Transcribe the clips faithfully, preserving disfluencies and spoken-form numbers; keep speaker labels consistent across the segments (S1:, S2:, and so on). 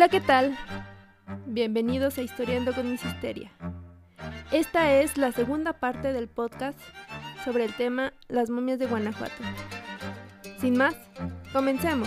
S1: Hola, ¿qué tal? Bienvenidos a Historiando con Miss Histeria. Esta es la segunda parte del podcast sobre el tema Las momias de Guanajuato. Sin más, comencemos.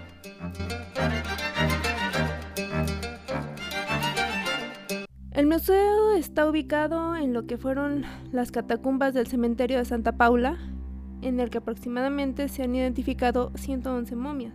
S1: El museo está ubicado en lo que fueron las catacumbas del cementerio de Santa Paula, en el que aproximadamente se han identificado ciento once momias,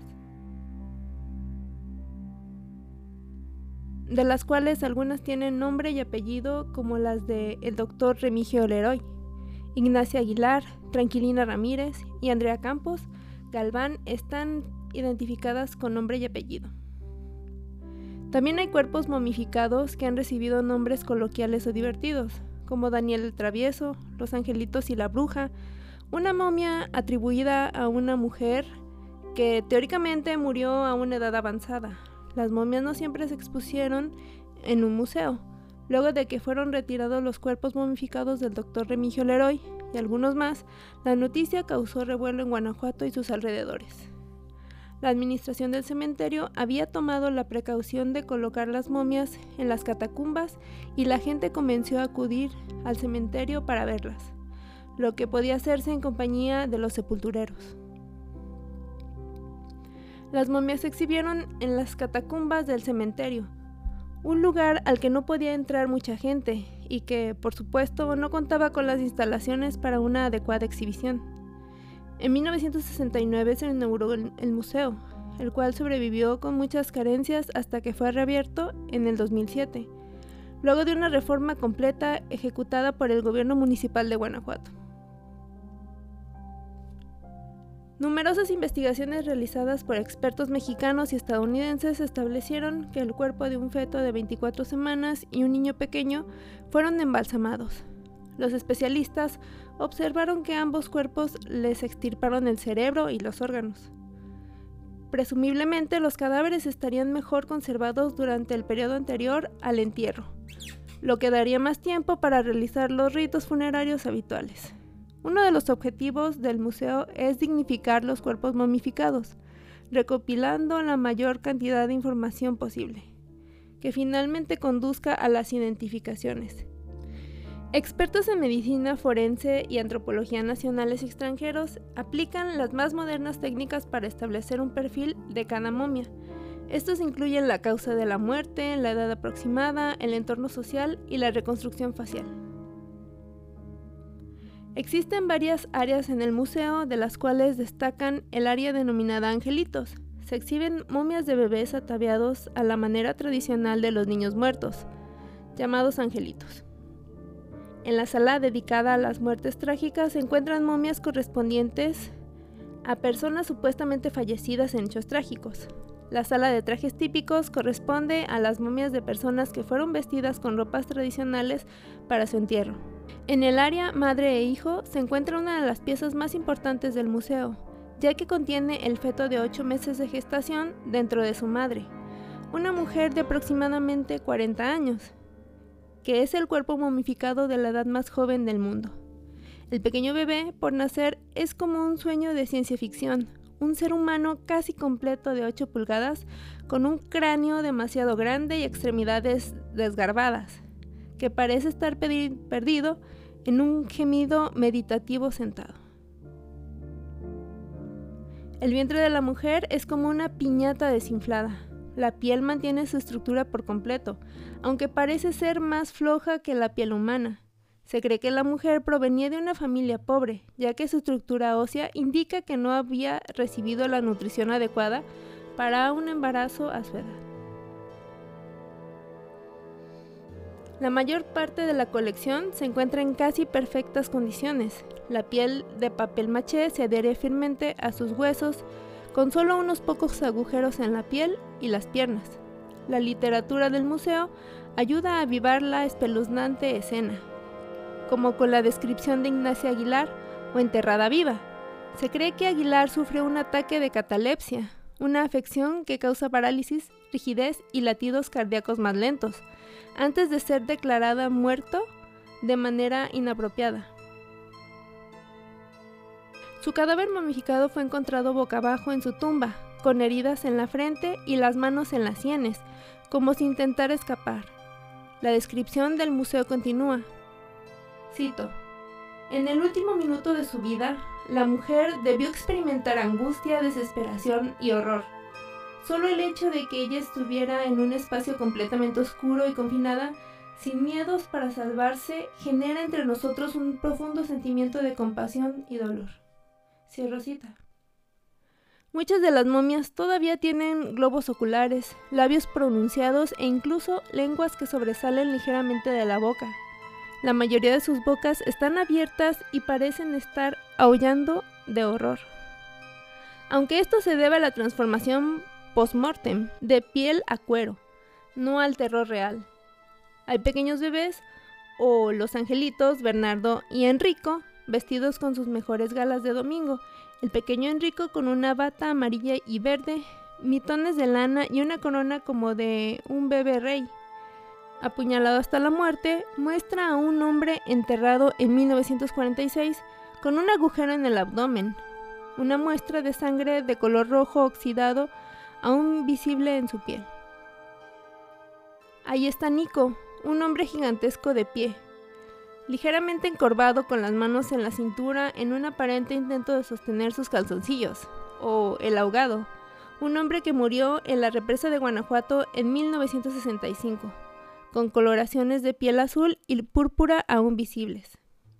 S1: de las cuales algunas tienen nombre y apellido, como las de el doctor Remigio Leroy, Ignacia Aguilar, Tranquilina Ramírez y Andrea Campos Galván están identificadas con nombre y apellido. También hay cuerpos momificados que han recibido nombres coloquiales o divertidos, como Daniel el Travieso, Los Angelitos y la Bruja, una momia atribuida a una mujer que teóricamente murió a una edad avanzada. Las momias no siempre se expusieron en un museo. Luego de que fueron retirados los cuerpos momificados del doctor Remigio Leroy y algunos más, la noticia causó revuelo en Guanajuato y sus alrededores. La administración del cementerio había tomado la precaución de colocar las momias en las catacumbas y la gente comenzó a acudir al cementerio para verlas, lo que podía hacerse en compañía de los sepultureros. Las momias se exhibieron en las catacumbas del cementerio, un lugar al que no podía entrar mucha gente y que, por supuesto, no contaba con las instalaciones para una adecuada exhibición. En mil novecientos sesenta y nueve se inauguró el, el museo, el cual sobrevivió con muchas carencias hasta que fue reabierto en el dos mil siete, luego de una reforma completa ejecutada por el gobierno municipal de Guanajuato. Numerosas investigaciones realizadas por expertos mexicanos y estadounidenses establecieron que el cuerpo de un feto de veinticuatro semanas y un niño pequeño fueron embalsamados. Los especialistas observaron que ambos cuerpos les extirparon el cerebro y los órganos. Presumiblemente los cadáveres estarían mejor conservados durante el periodo anterior al entierro, lo que daría más tiempo para realizar los ritos funerarios habituales. Uno de los objetivos del museo es dignificar los cuerpos momificados, recopilando la mayor cantidad de información posible, que finalmente conduzca a las identificaciones. Expertos en medicina forense y antropología nacionales y extranjeros aplican las más modernas técnicas para establecer un perfil de cada momia. Estos incluyen la causa de la muerte, la edad aproximada, el entorno social y la reconstrucción facial. Existen varias áreas en el museo, de las cuales destacan el área denominada Angelitos. Se exhiben momias de bebés ataviados a la manera tradicional de los niños muertos, llamados angelitos. En la sala dedicada a las muertes trágicas se encuentran momias correspondientes a personas supuestamente fallecidas en hechos trágicos. La sala de trajes típicos corresponde a las momias de personas que fueron vestidas con ropas tradicionales para su entierro. En el área madre e hijo se encuentra una de las piezas más importantes del museo, ya que contiene el feto de ocho meses de gestación dentro de su madre, una mujer de aproximadamente cuarenta años, que es el cuerpo momificado de la edad más joven del mundo. El pequeño bebé por nacer es como un sueño de ciencia ficción, un ser humano casi completo de ocho pulgadas, con un cráneo demasiado grande y extremidades desgarbadas, que parece estar perdido en un gemido meditativo sentado. El vientre de la mujer es como una piñata desinflada. La piel mantiene su estructura por completo, aunque parece ser más floja que la piel humana. Se cree que la mujer provenía de una familia pobre, ya que su estructura ósea indica que no había recibido la nutrición adecuada para un embarazo a su edad. La mayor parte de la colección se encuentra en casi perfectas condiciones. La piel de papel maché se adhiere firmemente a sus huesos, con solo unos pocos agujeros en la piel y las piernas. La literatura del museo ayuda a avivar la espeluznante escena, como con la descripción de Ignacia Aguilar o enterrada viva. Se cree que Aguilar sufrió un ataque de catalepsia, una afección que causa parálisis, rigidez y latidos cardíacos más lentos, antes de ser declarada muerto de manera inapropiada. Su cadáver momificado fue encontrado boca abajo en su tumba, con heridas en la frente y las manos en las sienes, como si intentara escapar. La descripción del museo continúa. Cito: en el último minuto de su vida, la mujer debió experimentar angustia, desesperación y horror. Solo el hecho de que ella estuviera en un espacio completamente oscuro y confinada, sin miedos para salvarse, genera entre nosotros un profundo sentimiento de compasión y dolor. Cierro cita. Muchas de las momias todavía tienen globos oculares, labios pronunciados e incluso lenguas que sobresalen ligeramente de la boca. La mayoría de sus bocas están abiertas y parecen estar aullando de horror. Aunque esto se debe a la transformación post-mortem de piel a cuero, no al terror real. Hay pequeños bebés, o los angelitos Bernardo y Enrico, vestidos con sus mejores galas de domingo. El pequeño Enrico con una bata amarilla y verde, mitones de lana y una corona como de un bebé rey. Apuñalado hasta la muerte, muestra a un hombre enterrado en mil novecientos cuarenta y seis con un agujero en el abdomen, una muestra de sangre de color rojo oxidado aún visible en su piel. Ahí está Nico, un hombre gigantesco de pie, ligeramente encorvado con las manos en la cintura en un aparente intento de sostener sus calzoncillos, o el ahogado, un hombre que murió en la represa de Guanajuato en mil novecientos sesenta y cinco, con coloraciones de piel azul y púrpura aún visibles.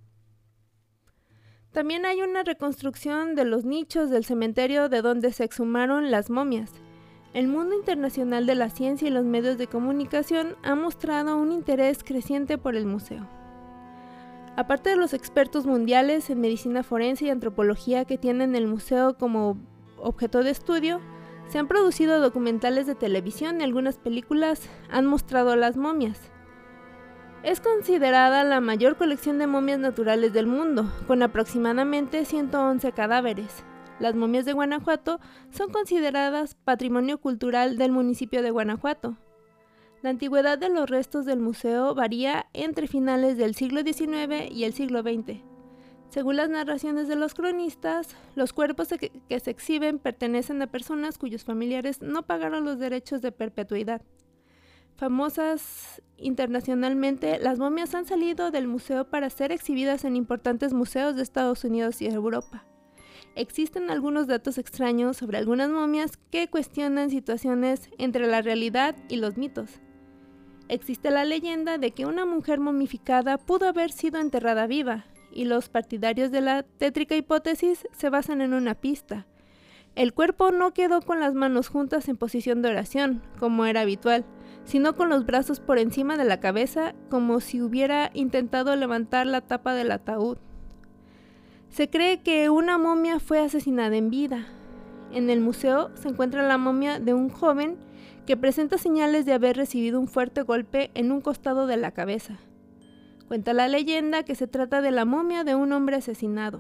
S1: También hay una reconstrucción de los nichos del cementerio de donde se exhumaron las momias. El mundo internacional de la ciencia y los medios de comunicación ha mostrado un interés creciente por el museo. Aparte de los expertos mundiales en medicina forense y antropología que tienen el museo como objeto de estudio, se han producido documentales de televisión y algunas películas han mostrado las momias. Es considerada la mayor colección de momias naturales del mundo, con aproximadamente ciento once cadáveres. Las momias de Guanajuato son consideradas patrimonio cultural del municipio de Guanajuato. La antigüedad de los restos del museo varía entre finales del siglo diecinueve y el siglo veinte. Según las narraciones de los cronistas, los cuerpos que, que se exhiben pertenecen a personas cuyos familiares no pagaron los derechos de perpetuidad. Famosas internacionalmente, las momias han salido del museo para ser exhibidas en importantes museos de Estados Unidos y Europa. Existen algunos datos extraños sobre algunas momias que cuestionan situaciones entre la realidad y los mitos. Existe la leyenda de que una mujer momificada pudo haber sido enterrada viva, y los partidarios de la tétrica hipótesis se basan en una pista. El cuerpo no quedó con las manos juntas en posición de oración, como era habitual, sino con los brazos por encima de la cabeza, como si hubiera intentado levantar la tapa del ataúd. Se cree que una momia fue asesinada en vida. En el museo se encuentra la momia de un joven que presenta señales de haber recibido un fuerte golpe en un costado de la cabeza. Cuenta la leyenda que se trata de la momia de un hombre asesinado.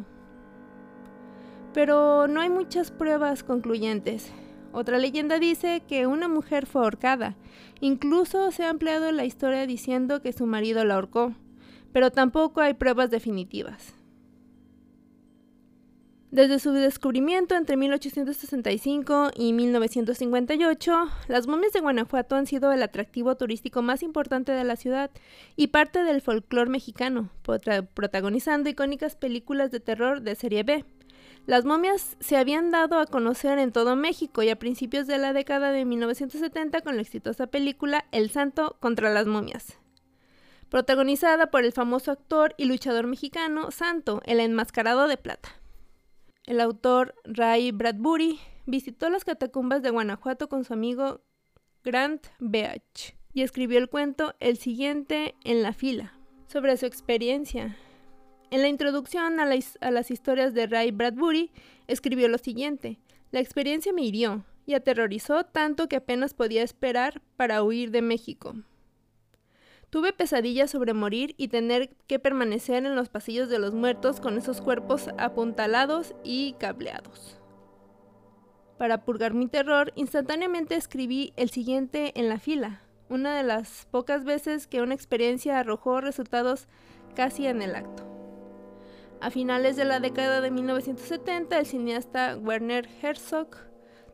S1: Pero no hay muchas pruebas concluyentes. Otra leyenda dice que una mujer fue ahorcada. Incluso se ha ampliado la historia diciendo que su marido la ahorcó, pero tampoco hay pruebas definitivas. Desde su descubrimiento entre mil ochocientos sesenta y cinco y mil novecientos cincuenta y ocho, las momias de Guanajuato han sido el atractivo turístico más importante de la ciudad y parte del folclore mexicano, protagonizando icónicas películas de terror de serie B. Las momias se habían dado a conocer en todo México y a principios de la década de mil novecientos setenta con la exitosa película El Santo contra las momias, protagonizada por el famoso actor y luchador mexicano Santo, el enmascarado de plata. El autor Ray Bradbury visitó las catacumbas de Guanajuato con su amigo Grant Beach y escribió el cuento El siguiente en la fila, sobre su experiencia. En la introducción a, la, a las historias de Ray Bradbury, escribió lo siguiente: la experiencia me hirió y aterrorizó tanto que apenas podía esperar para huir de México. Tuve pesadillas sobre morir y tener que permanecer en los pasillos de los muertos con esos cuerpos apuntalados y cableados. Para purgar mi terror, instantáneamente escribí El siguiente en la fila, una de las pocas veces que una experiencia arrojó resultados casi en el acto. A finales de la década de mil novecientos setenta, el cineasta Werner Herzog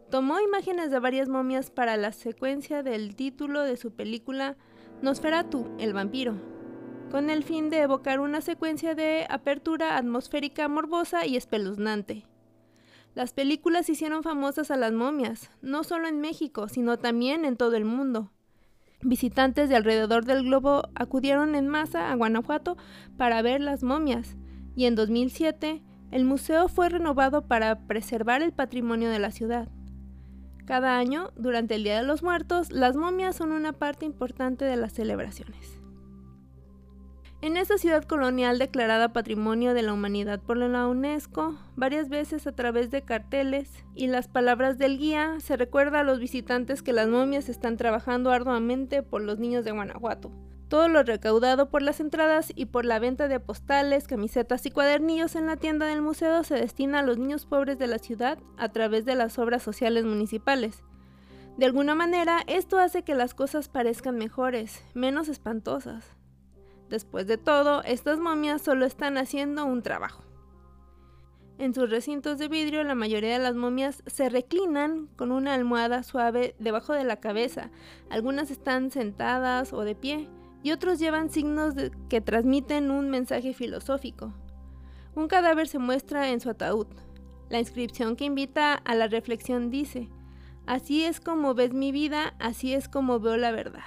S1: tomó imágenes de varias momias para la secuencia del título de su película Nosferatu, el vampiro, con el fin de evocar una secuencia de apertura atmosférica morbosa y espeluznante. Las películas hicieron famosas a las momias, no solo en México, sino también en todo el mundo. Visitantes de alrededor del globo acudieron en masa a Guanajuato para ver las momias, y en dos mil siete el museo fue renovado para preservar el patrimonio de la ciudad. Cada año, durante el Día de los Muertos, las momias son una parte importante de las celebraciones. En esta ciudad colonial declarada Patrimonio de la Humanidad por la UNESCO, varias veces a través de carteles y las palabras del guía, se recuerda a los visitantes que las momias están trabajando arduamente por los niños de Guanajuato. Todo lo recaudado por las entradas y por la venta de postales, camisetas y cuadernillos en la tienda del museo se destina a los niños pobres de la ciudad a través de las obras sociales municipales. De alguna manera, esto hace que las cosas parezcan mejores, menos espantosas. Después de todo, estas momias solo están haciendo un trabajo. En sus recintos de vidrio, la mayoría de las momias se reclinan con una almohada suave debajo de la cabeza. Algunas están sentadas o de pie, y otros llevan signos de, que transmiten un mensaje filosófico. Un cadáver se muestra en su ataúd. La inscripción que invita a la reflexión dice: "Así es como ves mi vida, así es como veo la verdad".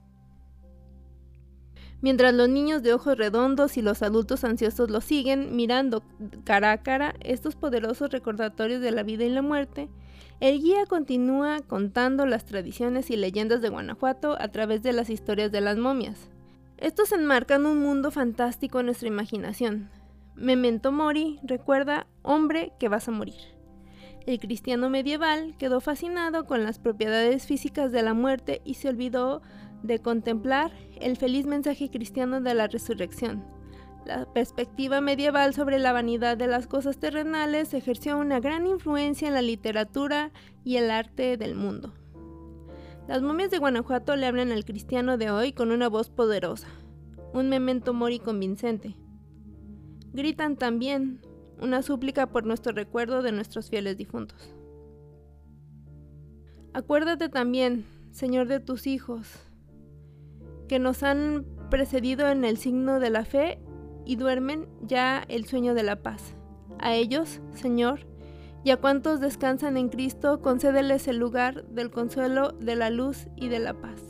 S1: Mientras los niños de ojos redondos y los adultos ansiosos lo siguen, mirando cara a cara estos poderosos recordatorios de la vida y la muerte, el guía continúa contando las tradiciones y leyendas de Guanajuato a través de las historias de las momias. Estos enmarcan un mundo fantástico en nuestra imaginación. Memento Mori recuerda: hombre, que vas a morir. El cristiano medieval quedó fascinado con las propiedades físicas de la muerte y se olvidó de contemplar el feliz mensaje cristiano de la resurrección. La perspectiva medieval sobre la vanidad de las cosas terrenales ejerció una gran influencia en la literatura y el arte del mundo. Las momias de Guanajuato le hablan al cristiano de hoy con una voz poderosa, un memento mori convincente. Gritan también una súplica por nuestro recuerdo de nuestros fieles difuntos. Acuérdate también, Señor, de tus hijos, que nos han precedido en el signo de la fe y duermen ya el sueño de la paz. A ellos, Señor, y a cuantos descansan en Cristo, concédeles el lugar del consuelo, de la luz y de la paz.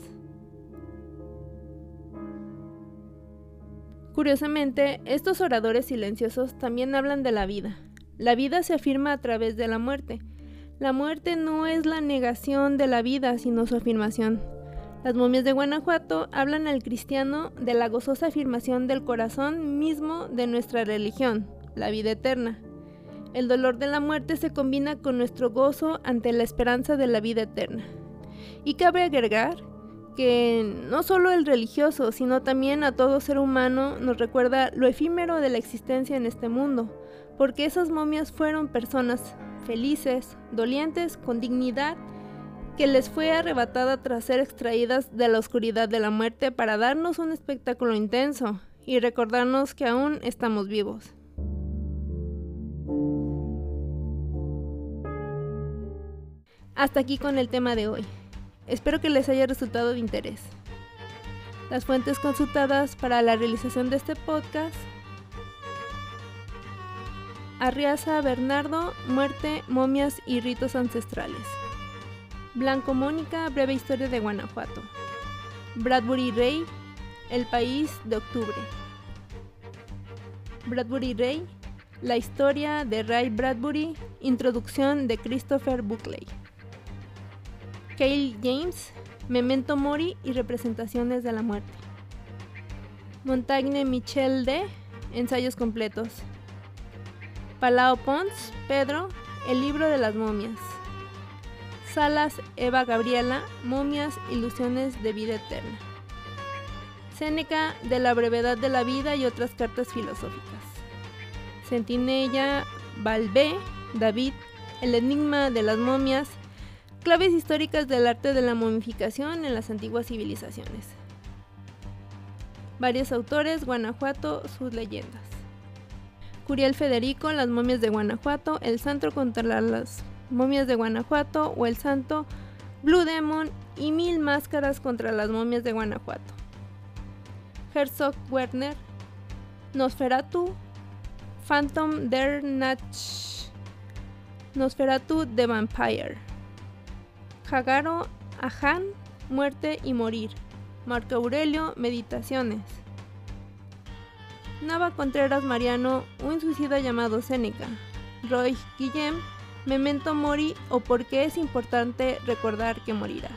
S1: Curiosamente, estos oradores silenciosos también hablan de la vida. La vida se afirma a través de la muerte. La muerte no es la negación de la vida, sino su afirmación. Las momias de Guanajuato hablan al cristiano de la gozosa afirmación del corazón mismo de nuestra religión, la vida eterna. El dolor de la muerte se combina con nuestro gozo ante la esperanza de la vida eterna. Y cabe agregar que no solo el religioso, sino también a todo ser humano nos recuerda lo efímero de la existencia en este mundo, porque esas momias fueron personas felices, dolientes, con dignidad, que les fue arrebatada tras ser extraídas de la oscuridad de la muerte para darnos un espectáculo intenso y recordarnos que aún estamos vivos. Hasta aquí con el tema de hoy. Espero que les haya resultado de interés. Las fuentes consultadas para la realización de este podcast: Arriaza Bernardo, Muerte, momias y ritos ancestrales. Blanco Mónica, Breve historia de Guanajuato. Bradbury Ray, El país de octubre. Bradbury Ray, La historia de Ray Bradbury, introducción de Christopher Buckley. Cale James, Memento Mori y representaciones de la muerte. Montaigne Michel de Ensayos completos. Palao Pons, Pedro, El libro de las momias. Salas, Eva Gabriela, Momias, ilusiones de vida eterna. Séneca, De la brevedad de la vida y otras cartas filosóficas. Centinella, Balbé, David, El enigma de las momias, claves históricas del arte de la momificación en las antiguas civilizaciones. Varios autores, Guanajuato, sus leyendas. Curiel Federico, Las momias de Guanajuato, El santo contra las Momias de Guanajuato o El Santo, Blue Demon y Mil máscaras contra las momias de Guanajuato. Herzog Werner, Nosferatu, Phantom der Nacht, Nosferatu the Vampire. Hagaro, Ahan, Muerte y Morir. Marco Aurelio, Meditaciones. Nava Contreras Mariano, Un suicida llamado Séneca. Roy Guillem, Memento Mori o Por qué es importante recordar que morirás.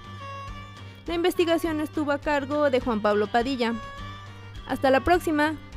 S1: La investigación estuvo a cargo de Juan Pablo Padilla. Hasta la próxima.